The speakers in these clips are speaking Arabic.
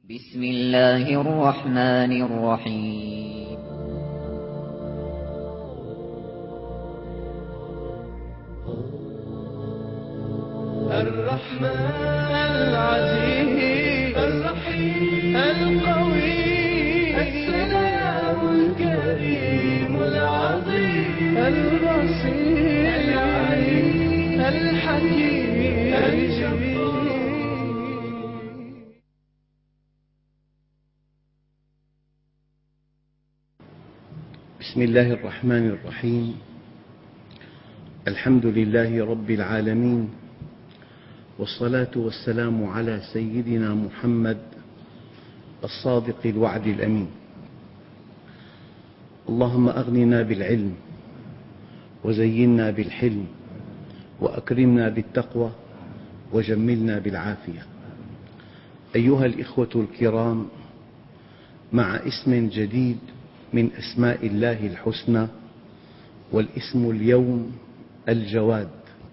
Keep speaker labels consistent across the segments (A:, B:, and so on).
A: بسم الله الرحمن الرحيم.
B: الرحمن العزيز الرحيم القوي السلام الكريم العظيم البصير العليم الحكيم الجميل.
C: بسم الله الرحمن الرحيم. الحمد لله رب العالمين، والصلاة والسلام على سيدنا محمد الصادق الوعد الأمين. اللهم أغننا بالعلم، وزينا بالحلم، وأكرمنا بالتقوى، وجملنا بالعافية. أيها الإخوة الكرام، مع اسم جديد من أسماء الله الحسنى، والاسم اليوم الجواد.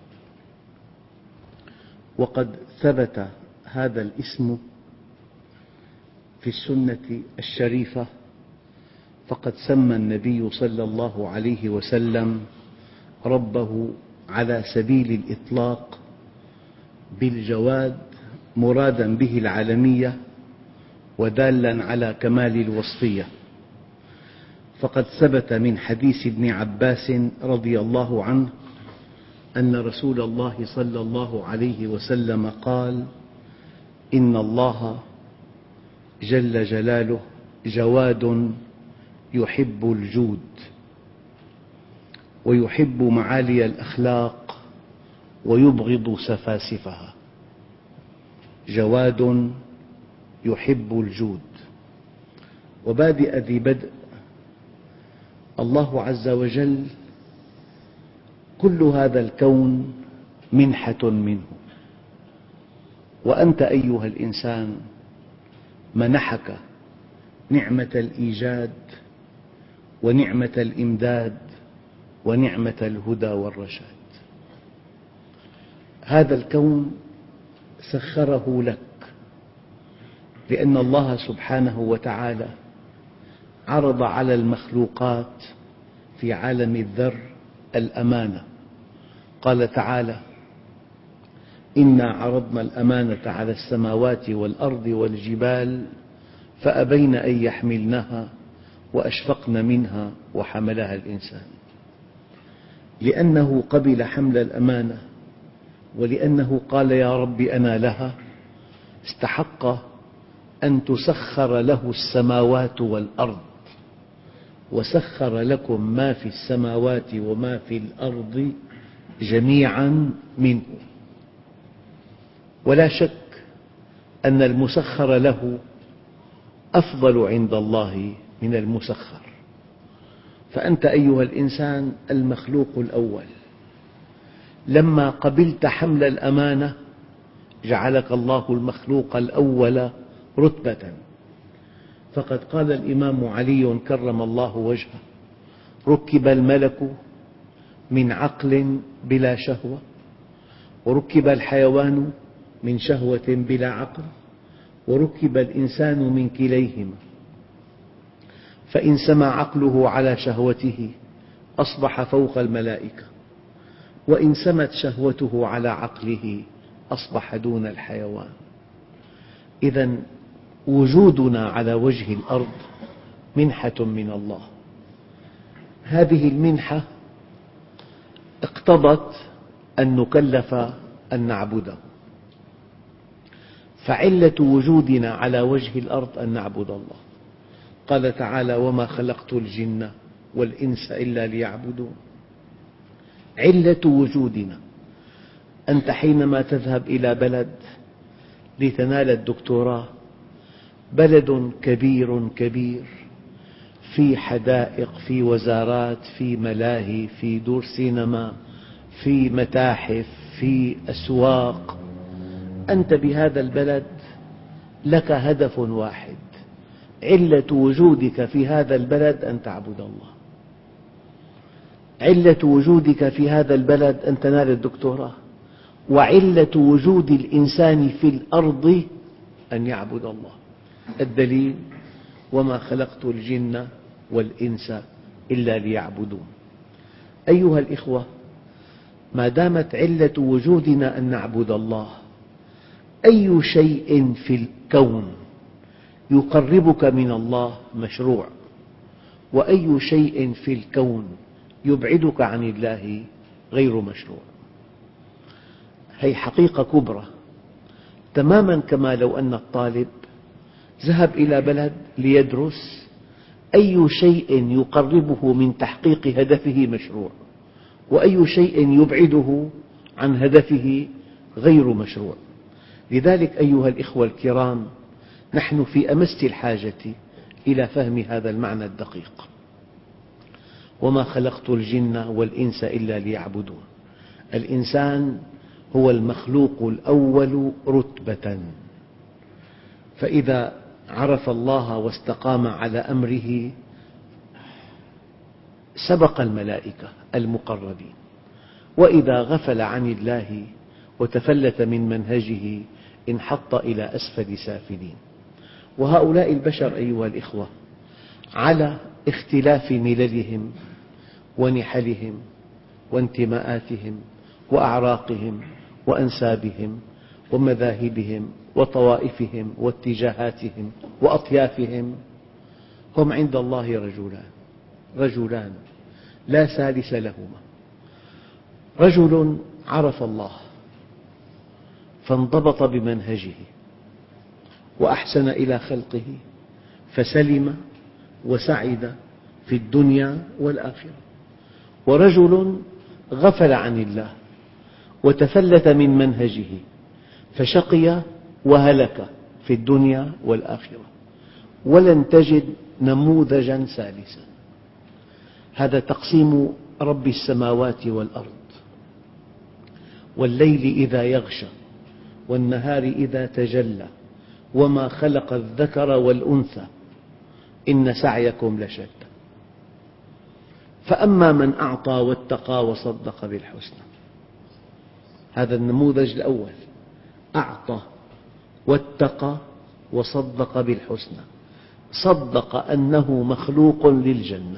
C: وقد ثبت هذا الاسم في السنة الشريفة، فقد سمى النبي صلى الله عليه وسلم ربه على سبيل الإطلاق بالجواد، مرادا به العالمية ودالا على كمال الوصفية. فقد ثبت من حديث ابن عباس رضي الله عنه أن رسول الله صلى الله عليه وسلم قال: إن الله جل جلاله جواد يحب الجود، ويحب معالي الأخلاق، ويبغض سفاسفها. جواد يحب الجود. وبادئ ذي بدء، الله عز وجل كل هذا الكون منحة منه، وأنت أيها الإنسان منحك نعمة الإيجاد، ونعمة الإمداد، ونعمة الهدى والرشاد. هذا الكون سخره لك، لأن الله سبحانه وتعالى عرض على المخلوقات في عالم الذر الأمانة. قال تعالى: إنا عرضنا الأمانة على السماوات والأرض والجبال فأبين أن يحملنها وأشفقن منها وحملها الإنسان. لأنه قبل حمل الأمانة، ولأنه قال يا رب أنا لها، استحق أن تسخر له السماوات والأرض، وسخر لكم ما في السماوات وما في الأرض جميعا منه. ولا شك أن المسخر له أفضل عند الله من المسخر. فأنت أيها الإنسان المخلوق الأول، لما قبلت حمل الأمانة جعلك الله المخلوق الأول رتبة. فقد قال الإمام علي كرم الله وجهه: ركب الملك من عقل بلا شهوة، وركب الحيوان من شهوة بلا عقل، وركب الإنسان من كليهما. فإن سمى عقله على شهوته أصبح فوق الملائكة، وإن سمت شهوته على عقله أصبح دون الحيوان. إذن وجودنا على وجه الأرض منحة من الله. هذه المنحة اقتضت أن نكلف أن نعبده. فعلة وجودنا على وجه الأرض أن نعبد الله. قال تعالى: وما خلقت الجن والإنس إلا ليعبدون. علة وجودنا أنت حينما تذهب إلى بلد لتنال الدكتوراه، بلد كبير كبير، في حدائق، في وزارات، في ملاهي، في دور سينما، في متاحف، في أسواق. أنت بهذا البلد لك هدف واحد، علة وجودك في هذا البلد أن تعبد الله. علة وجودك في هذا البلد أن تنال الدكتوراه، وعلة وجود الإنسان في الأرض أن يعبد الله. الدليل: وما خلقت الجن والإنس إلا ليعبدون. أيها الإخوة، ما دامت علة وجودنا أن نعبد الله، أي شيء في الكون يقربك من الله مشروع، وأي شيء في الكون يبعدك عن الله غير مشروع. هذه حقيقة كبرى، تماما كما لو أن الطالب ذهب إلى بلد ليدرس، أي شيء يقربه من تحقيق هدفه مشروع، وأي شيء يبعده عن هدفه غير مشروع. لذلك أيها الإخوة الكرام، نحن في أمس الحاجة إلى فهم هذا المعنى الدقيق: وما خلقت الجن والإنس إلا ليعبدون. الإنسان هو المخلوق الأول رتبة، فإذا عرف الله واستقام على أمره سبق الملائكة المقربين، وإذا غفل عن الله وتفلت من منهجه انحط إلى أسفل سافلين. وهؤلاء البشر أيها الإخوة على اختلاف مللهم ونحلهم وانتماءاتهم وأعراقهم وأنسابهم ومذاهبهم وطوائفهم واتجاهاتهم وأطيافهم، هم عند الله رجلان لا ثالث لهما: رجل عرف الله فانضبط بمنهجه وأحسن إلى خلقه فسلم وسعد في الدنيا والآخرة، ورجل غفل عن الله وتفلت من منهجه فشقي وهلك في الدنيا والآخرة، ولن تجد نموذجا ثالثا. هذا تقسيم رب السماوات والأرض. والليل إذا يغشى والنهار إذا تجلى وما خلق الذكر والأنثى إن سعيكم لشتى. فأما من أعطى واتقى وصدق بالحسنى، هذا النموذج الأول: أعطى واتقى وصدق بالحسنى، صدق أنه مخلوق للجنة،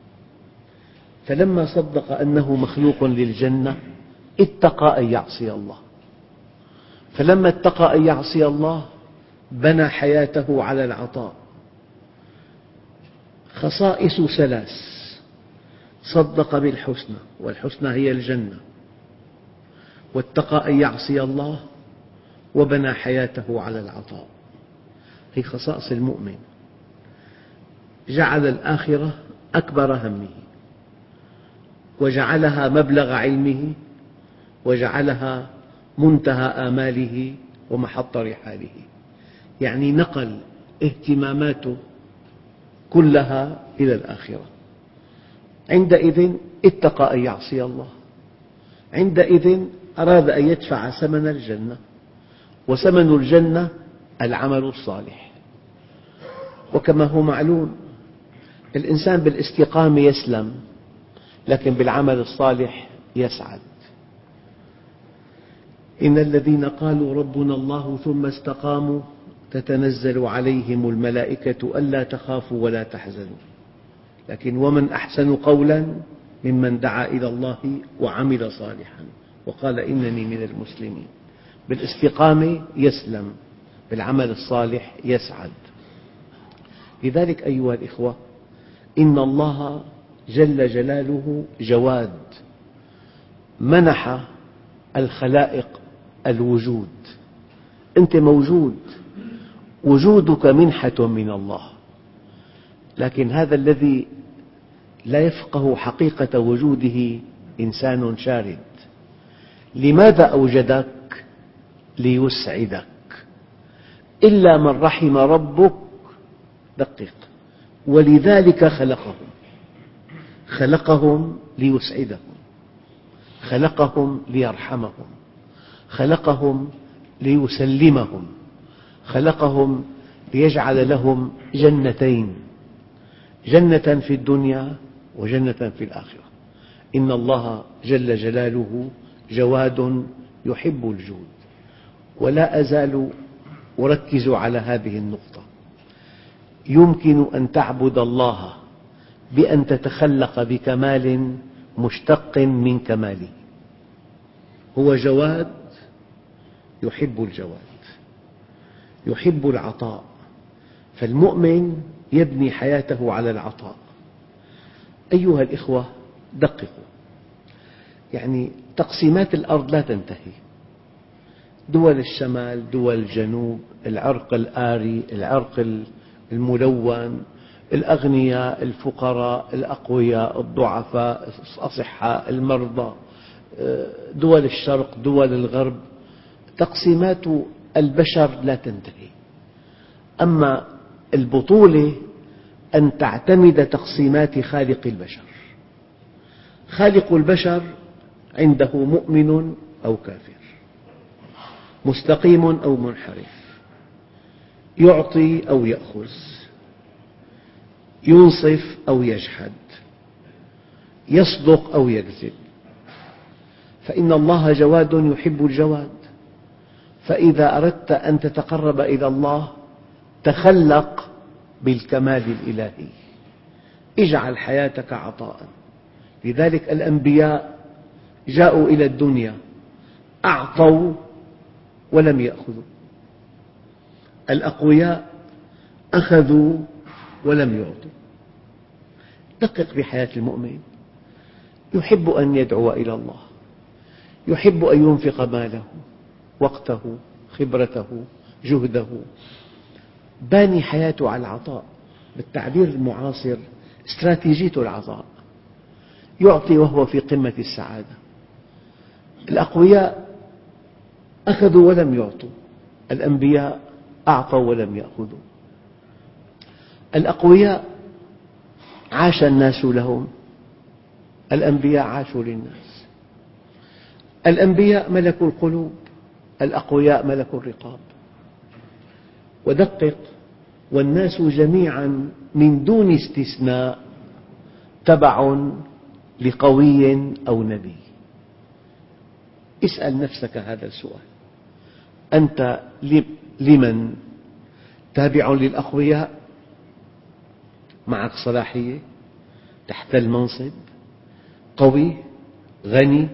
C: فلما صدق أنه مخلوق للجنة اتقى أن يعصي الله، فلما اتقى أن يعصي الله بنى حياته على العطاء. خصائص ثلاث: صدق بالحسنى، والحسنى هي الجنة، واتقى أن يعصي الله، وبنى حياته على العطاء. هي خصائص المؤمن. جعل الآخرة أكبر همه، وجعلها مبلغ علمه، وجعلها منتهى آماله ومحط رحاله، يعني نقل اهتماماته كلها إلى الآخرة. عندئذ اتقى أن يعصي الله، عندئذ أراد أن يدفع ثمن الجنة، وثمن الجنة العمل الصالح. وكما هو معلوم، الإنسان بالاستقامة يسلم، لكن بالعمل الصالح يسعد. إن الذين قالوا ربنا الله ثم استقاموا تتنزل عليهم الملائكة ألا تخافوا ولا تحزنوا، لكن ومن أحسن قولا ممن دعا إلى الله وعمل صالحا وقال إنني من المسلمين. بالاستقامة يسلم، بالعمل الصالح يسعد. لذلك أيها الإخوة، إن الله جل جلاله جواد، منح الخلائق الوجود. أنت موجود، وجودك منحة من الله، لكن هذا الذي لا يفقه حقيقة وجوده إنسان شارد. لماذا أوجدك؟ ليسعدك، إلا من رحم ربك. دقق: ولذلك خلقهم ليسعدهم، خلقهم ليرحمهم، خلقهم ليسلمهم، خلقهم ليجعل لهم جنتين: جنة في الدنيا وجنة في الآخرة. إن الله جل جلاله جواد يحب الجود. ولا أزال أركز على هذه النقطة: يمكن أن تعبد الله بأن تتخلق بكمال مشتق من كماله. هو جواد يحب الجواد، يحب العطاء، فالمؤمن يبني حياته على العطاء. أيها الإخوة، دققوا، يعني تقسيمات الأرض لا تنتهي، دول الشمال، دول الجنوب، العرق الآري، العرق الملون، الأغنياء، الفقراء، الأقوياء، الضعفاء، الأصحاء، المرضى، دول الشرق، دول الغرب، تقسيمات البشر لا تنتهي. أما البطولة أن تعتمد تقسيمات خالق البشر. خالق البشر عنده مؤمن أو كافر، مستقيم أو منحرف، يعطي أو يأخذ، ينصف أو يجحد، يصدق أو يكذب. فإن الله جواد يحب الجواد، فإذا أردت أن تتقرب إلى الله تخلق بالكمال الإلهي، اجعل حياتك عطاء. لذلك الأنبياء جاءوا إلى الدنيا أعطوا ولم يأخذوا، الأقوياء أخذوا ولم يعطوا. دقق بحياة المؤمن، يحب أن يدعو إلى الله، يحب أن ينفق ماله، وقته، خبرته، جهده، باني حياته على العطاء. بالتعبير المعاصر استراتيجية العطاء، يعطي وهو في قمة السعادة. الأقوياء أخذوا ولم يعطوا، الأنبياء أعطوا ولم يأخذوا. الأقوياء عاش الناس لهم، الأنبياء عاشوا للناس. الأنبياء ملكوا القلوب، الأقوياء ملكوا الرقاب. ودقق، والناس جميعا من دون استثناء تبع لقوي أو نبي. اسأل نفسك هذا السؤال، أنت لمن؟ تابع للأقوياء، معك صلاحية، تحتل منصب، قوي، غني،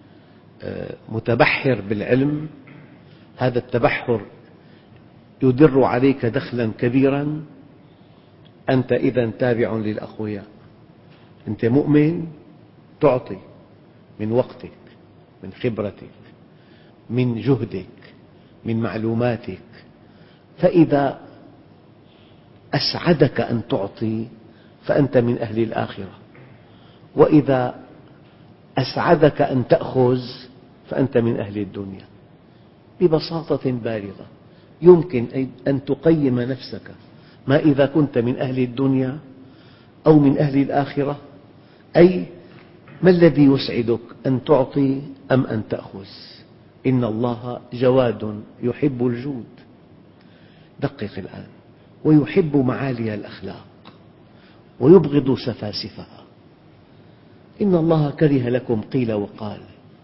C: متبحر بالعلم، هذا التبحر يدر عليك دخلا كبيرا، أنت إذن تابع للأقوياء. أنت مؤمن تعطي من وقتك، من خبرتك، من جهدك، من معلوماتك، فإذا أسعدك أن تعطي فأنت من أهل الآخرة، وإذا أسعدك أن تأخذ فأنت من أهل الدنيا. ببساطة بالغة يمكن أن تقيم نفسك، ما إذا كنت من أهل الدنيا أو من أهل الآخرة، أي ما الذي يسعدك، أن تعطي أم أن تأخذ؟ إن الله جواد يحب الجود. دقق الآن، ويحب معالي الأخلاق ويبغض سفاسفها. إن الله كره لكم قيل وقال،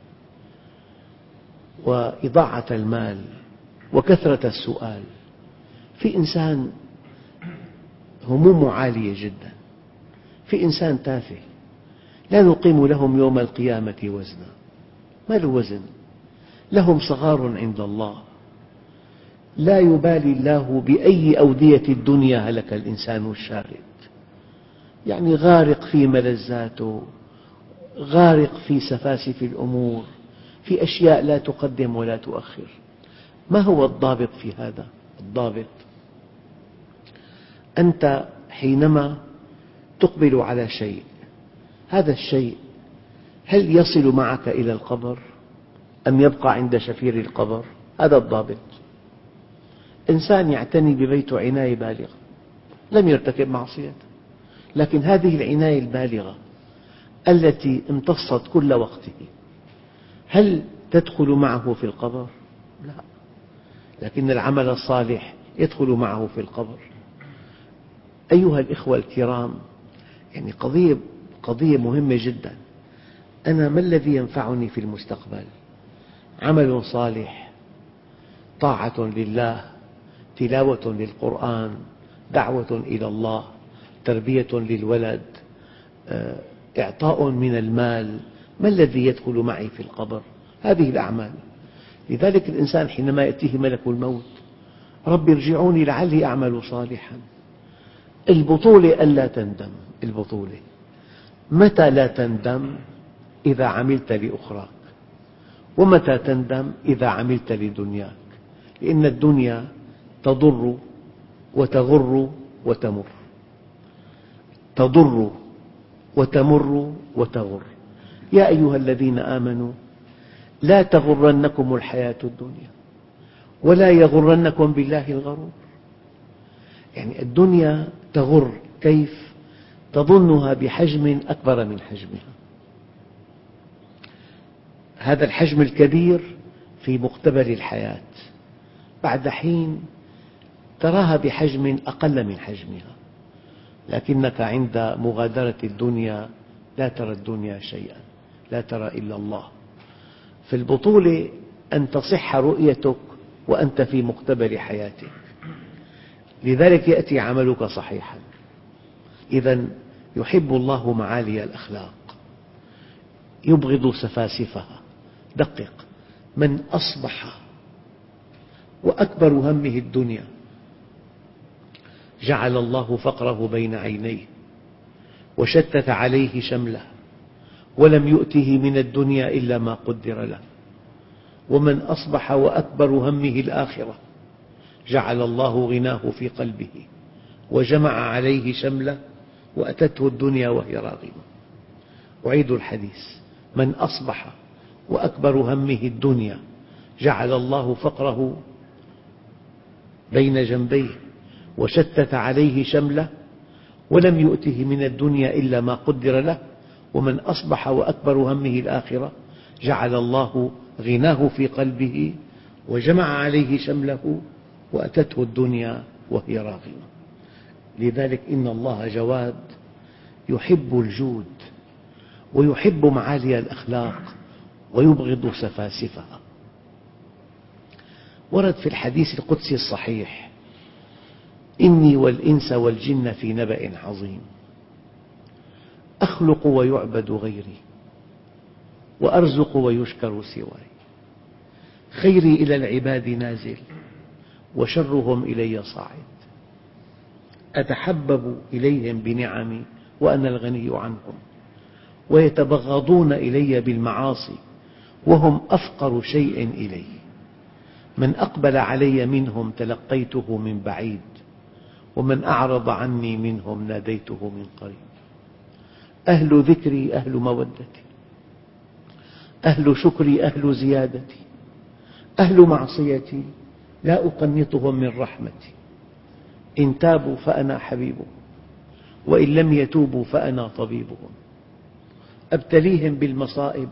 C: وإضاعة المال، وكثرة السؤال. في إنسان همومه عالية جدا، في إنسان تافه لا نقيم لهم يوم القيامة وزنا، ما له وزن، لهم صغار عند الله. لا يبالي الله بأي أودية الدنيا هلك الإنسان الشارد، يعني غارق في ملذاته، غارق في سفاسف الأمور، في أشياء لا تقدم ولا تؤخر. ما هو الضابط في هذا؟ الضابط أنت حينما تقبل على شيء، هذا الشيء هل يصل معك إلى القبر أم يبقى عند شفير القبر؟ هذا الضابط. إنسان يعتني ببيته عناية بالغة، لم يرتكب معصية، لكن هذه العناية البالغة التي امتصت كل وقته هل تدخل معه في القبر؟ لا، لكن العمل الصالح يدخل معه في القبر. أيها الإخوة الكرام، يعني قضية مهمة جدا. أنا ما الذي ينفعني في المستقبل؟ عمل صالح، طاعة لله، تلاوة للقرآن، دعوة إلى الله، تربية للولد، إعطاء من المال. ما الذي يدخل معي في القبر؟ هذه الأعمال. لذلك الإنسان حينما يأتيه ملك الموت: رب ارجعوني لعلي أعمل صالحا. البطولة ألا تندم. البطولة متى لا تندم؟ إذا عملت لأخراك. ومتى تندم؟ إذا عملت لدنياك، لأن الدنيا تضر وتغر وتمر. تضر وتمر وتغر. يا أيها الذين آمنوا لا تغرنكم الحياة الدنيا ولا يغرنكم بالله الغرور. يعني الدنيا تغر. كيف؟ تظنها بحجم أكبر من حجمها. هذا الحجم الكبير في مقتبل الحياة، بعد حين تراها بحجم أقل من حجمها، لكنك عند مغادرة الدنيا لا ترى الدنيا شيئا، لا ترى إلا الله. في البطولة أن تصح رؤيتك وأنت في مقتبل حياتك، لذلك يأتي عملك صحيحا. إذا يحب الله معالي الأخلاق، يبغض سفاسفها. دقق: من أصبح وأكبر همه الدنيا جعل الله فقره بين عينيه وشتت عليه شمله ولم يؤته من الدنيا إلا ما قدر له. ومن أصبح وأكبر همه الآخرة جعل الله غناه في قلبه وجمع عليه شمله وأتته الدنيا وهي راغمة. أعيد الحديث: من أصبح وأكبر همه الدنيا جعل الله فقره بين جنبيه وشتت عليه شمله ولم يؤته من الدنيا إلا ما قدر له. ومن أصبح وأكبر همه الآخرة جعل الله غناه في قلبه وجمع عليه شمله وأتته الدنيا وهي راغمة. لذلك إن الله جواد يحب الجود ويحب معالي الأخلاق ويبغض سفاسفها. ورد في الحديث القدسي الصحيح: إني والإنس والجن في نبأ عظيم، أخلق ويعبد غيري وأرزق ويشكر سواي، خيري إلى العباد نازل وشرهم إلي صاعد، أتحبب إليهم بنعمي وأنا الغني عنهم، ويتبغضون إلي بالمعاصي وهم أفقر شيء إلي، من أقبل علي منهم تلقيته من بعيد ومن أعرض عني منهم ناديته من قريب. أهل ذكري أهل مودتي، أهل شكري أهل زيادتي، أهل معصيتي لا أقنطهم من رحمتي، إن تابوا فأنا حبيبهم وإن لم يتوبوا فأنا طبيبهم، أبتليهم بالمصائب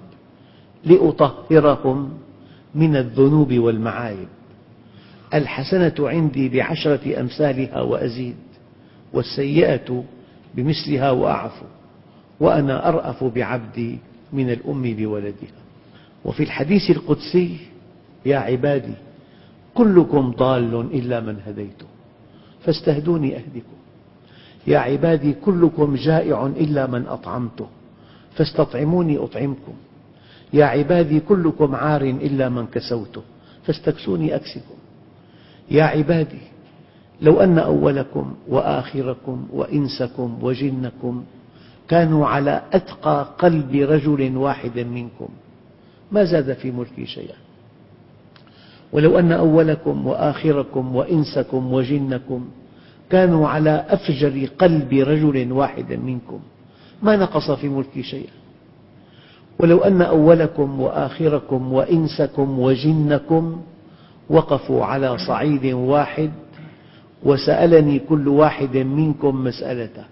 C: لأطهرهم من الذنوب والمعايب، الحسنة عندي بعشرة أمثالها وأزيد، والسيئة بمثلها وأعفو، وأنا أرأف بعبدي من الأم بولدها. وفي الحديث القدسي: يا عبادي كلكم ضال إلا من هديته فاستهدوني أهدكم، يا عبادي كلكم جائع إلا من أطعمته فاستطعموني أطعمكم، يا عبادي كلكم عار إلا من كسوته فاستكسوني أكسكم، يا عبادي لو أن أولكم وآخركم وإنسكم وجنكم كانوا على أتقى قلب رجل واحد منكم ما زاد في ملكي شيئا، ولو أن أولكم وآخركم وإنسكم وجنكم كانوا على أفجر قلب رجل واحد منكم ما نقص في ملكي شيئا، ولو أن أولكم وآخركم وإنسكم وجنكم وقفوا على صعيد واحد وسألني كل واحد منكم مسألته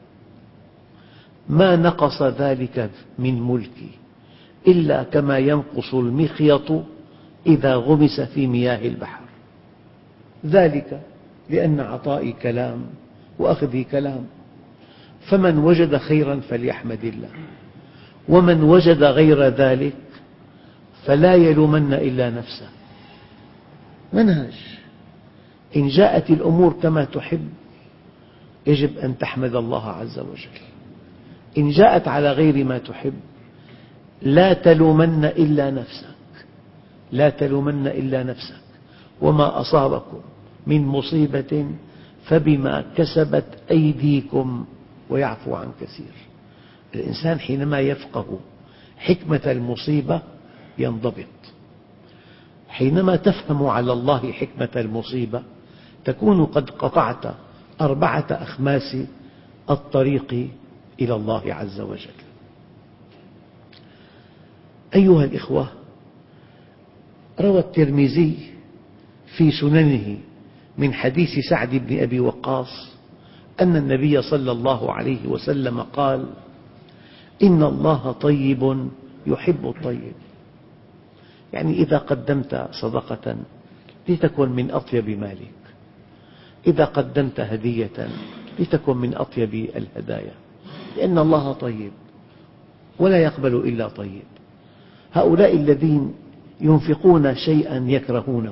C: ما نقص ذلك من ملكي إلا كما ينقص المخيط إذا غمس في مياه البحر، ذلك لأن عطائي كلام وأخذي كلام، فمن وجد خيرا فليحمد الله، ومن وجد غير ذلك فلا يلومن إلا نفسه. منهج: إن جاءت الأمور كما تحب يجب أن تحمد الله عز وجل. إن جاءت على غير ما تحب لا تلومن إلا نفسك، لا تلومن إلا نفسك، وما أصابكم من مصيبة فبما كسبت أيديكم ويعفو عن كثير. الإنسان حينما يفقه حكمة المصيبة ينضبط. حينما تفهم على الله حكمة المصيبة تكون قد قطعت 4 أخماس الطريق إلى الله عز وجل. أيها الإخوة، روى الترمذي في سننه من حديث سعد بن أبي وقاص أن النبي صلى الله عليه وسلم قال: إن الله طيب يحب الطيب. يعني إذا قدمت صدقة لتكن من أطيب مالك، إذا قدمت هدية لتكن من أطيب الهدايا، لأن الله طيب ولا يقبل إلا طيب. هؤلاء الذين ينفقون شيئا يكرهونه،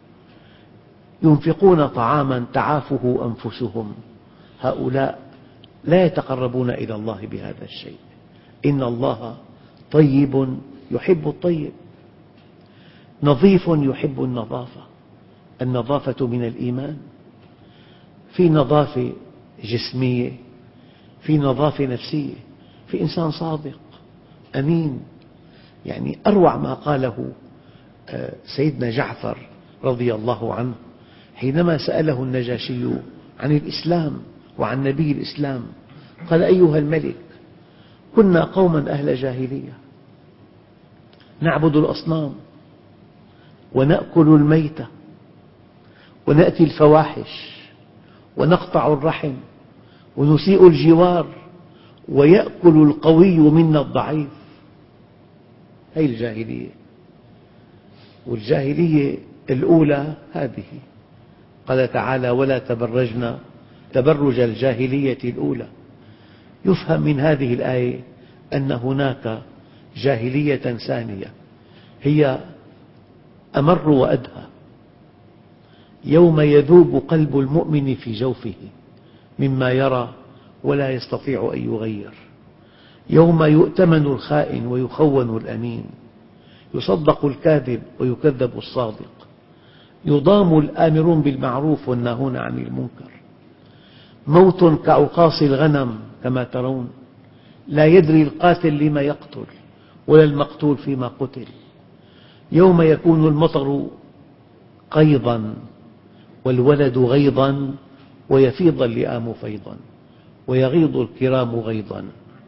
C: ينفقون طعاما تعافه أنفسهم، هؤلاء لا يتقربون إلى الله بهذا الشيء. إن الله طيب يحب الطيب، نظيف يحب النظافة. النظافة من الإيمان، في نظافة جسمية، في نظافة نفسية، في إنسان صادق أمين. يعني أروع ما قاله سيدنا جعفر رضي الله عنه حينما سأله النجاشي عن الإسلام وعن نبي الإسلام، قال: أيها الملك، كنا قوما أهل جاهلية نعبد الأصنام ونأكل الميتة ونأتي الفواحش ونقطع الرحم ونسيء الجوار ويأكل القوي منا الضعيف. هذه الجاهلية. والجاهلية الأولى هذه، قال تعالى: ولا تبرجن تبرج الجاهلية الأولى. يفهم من هذه الآية أن هناك جاهلية ثانية هي أمر وأدهى، يوم يذوب قلب المؤمن في جوفه مما يرى ولا يستطيع أن يغير، يوم يؤتمن الخائن ويخون الأمين، يصدق الكاذب ويكذب الصادق، يضام الآمرون بالمعروف والناهون عن المنكر، موت كعقاص الغنم كما ترون، لا يدري القاتل لما يقتل ولا المقتول فيما قتل، يوم يكون المطر قيضا والولد غيضا ويفيض اللئام فيضا ويغيض الكرام غيضا.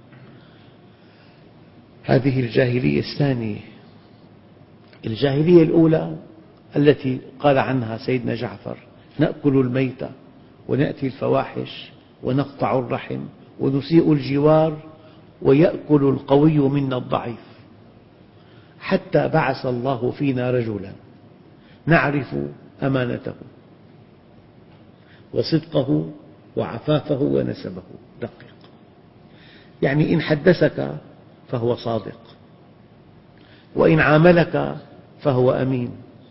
C: هذه الجاهلية الثانية. الجاهلية الأولى التي قال عنها سيدنا جعفر: نأكل الميتة ونأتي الفواحش ونقطع الرحم ونسيء الجوار ويأكل القوي منا الضعيف، حتى بعث الله فينا رجلا نعرف أمانته وصدقه وعفافه ونسبه. دقق، يعني إن حدثك فهو صادق، وإن عاملك فهو أمين،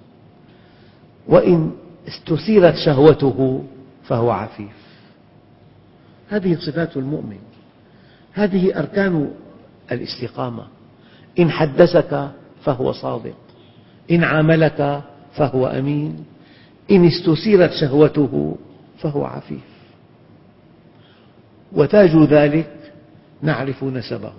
C: وإن استثيرت شهوته فهو عفيف. هذه صفات المؤمن، هذه أركان الاستقامة. إن حدثك فهو صادق، إن عاملك فهو أمين، إن استثيرت شهوته فهو عفيف. وتاج ذلك نعرف نسبه.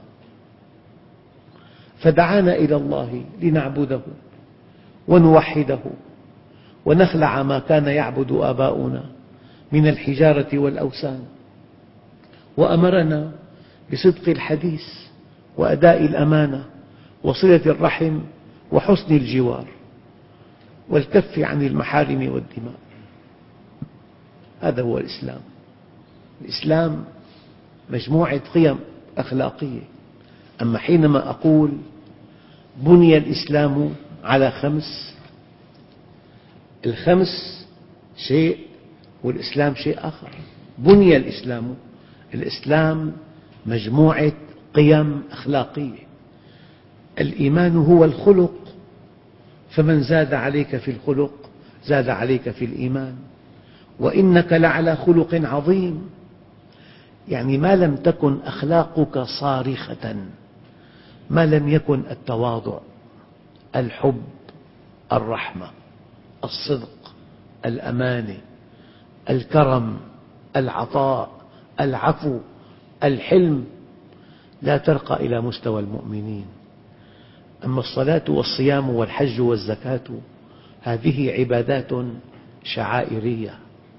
C: فدعانا إلى الله لنعبده ونوحده ونخلع ما كان يعبد آباؤنا من الحجارة والأوثان، وأمرنا بصدق الحديث وأداء الأمانة وصلة الرحم وحسن الجوار والكف عن المحارم والدماء. هذا هو الإسلام. الإسلام مجموعة قيم أخلاقية. أما حينما أقول بني الإسلام على 5، ال5 شيء والإسلام شيء آخر. بني الإسلام، الإسلام مجموعة قيم أخلاقية. الإيمان هو الخلق، فمن زاد عليك في الخلق زاد عليك في الإيمان، وإنك لعلى خلق عظيم. يعني ما لم تكن أخلاقك صارخة، ما لم يكن التواضع، الحب، الرحمة، الصدق، الأمانة، الكرم، العطاء، العفو، الحلم، لا ترقى إلى مستوى المؤمنين. أما الصلاة والصيام والحج والزكاة هذه عبادات شعائرية،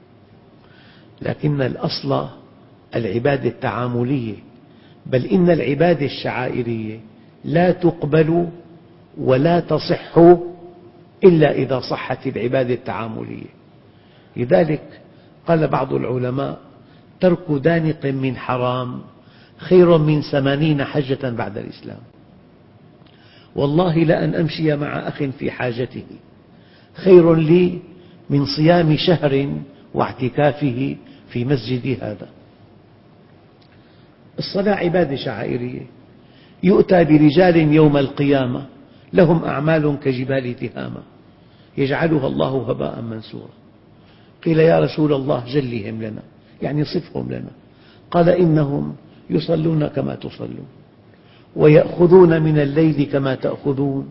C: لكن الأصل العبادة التعاملية، بل إن العبادة الشعائرية لا تقبل ولا تصح إلا إذا صحت العبادة التعاملية. لذلك قال بعض العلماء: ترك دانق من حرام خير من 80 حجة بعد الإسلام. والله لأن أمشي مع أخ في حاجته خير لي من صيام شهر واعتكافه في مسجدي هذا. الصلاة عبادة شعائرية، يؤتى برجال يوم القيامة لهم أعمال كجبال تهامة يجعلها الله هباء منثورا. قيل: يا رسول الله جلهم لنا، يعني صفهم لنا. قال: إنهم يصلون كما تصلون، ويأخذون من الليل كما تأخذون،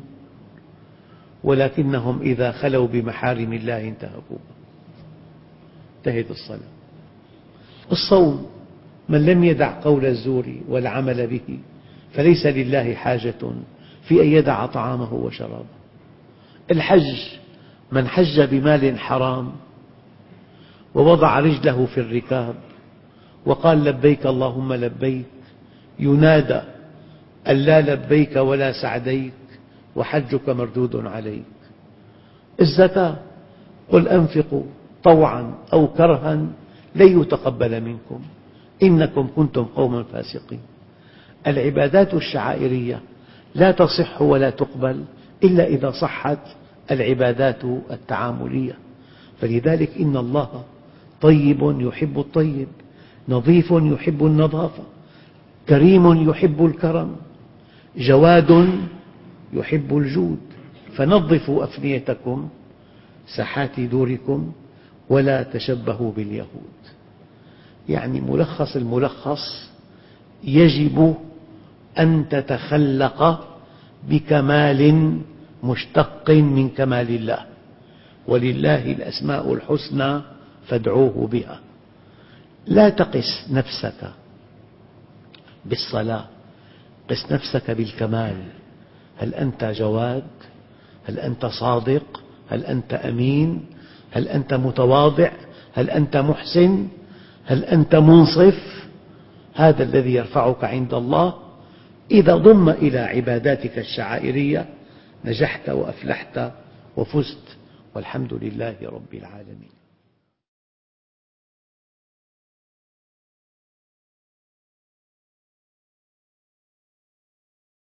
C: ولكنهم إذا خلوا بمحارم الله انتهكوها. انتهت الصلاة. الصوم: من لم يدع قول الزور والعمل به فليس لله حاجة في أن يدع طعامه وشرابه. الحج: من حج بمال حرام ووضع رجله في الركاب وقال: لبيك اللهم لبيك، ينادى أن لا لبيك ولا سعديك وحجك مردود عليك. الزكاة: قل أنفقوا طوعا أو كرها لن يتقبل منكم إنكم كنتم قوما فاسقين. العبادات الشعائرية لا تصح ولا تقبل إلا إذا صحت العبادات التعاملية. فلذلك إن الله طيب يحب الطيب، نظيف يحب النظافة، كريم يحب الكرم، جواد يحب الجود. فنظفوا أفنيتكم ساحات دوركم ولا تشبهوا باليهود. يعني ملخص الملخص: يجب أن تتخلق بكمال مشتق من كمال الله، ولله الأسماء الحسنى فادعوه بها. لا تقس نفسك بالصلاة، قس نفسك بالكمال. هل أنت جواد؟ هل أنت صادق؟ هل أنت أمين؟ هل أنت متواضع؟ هل أنت محسن؟ هل أنت منصف؟ هذا الذي يرفعك عند الله. إذا ضم إلى عباداتك الشعائرية نجحت وأفلحت وفزت، والحمد لله رب العالمين.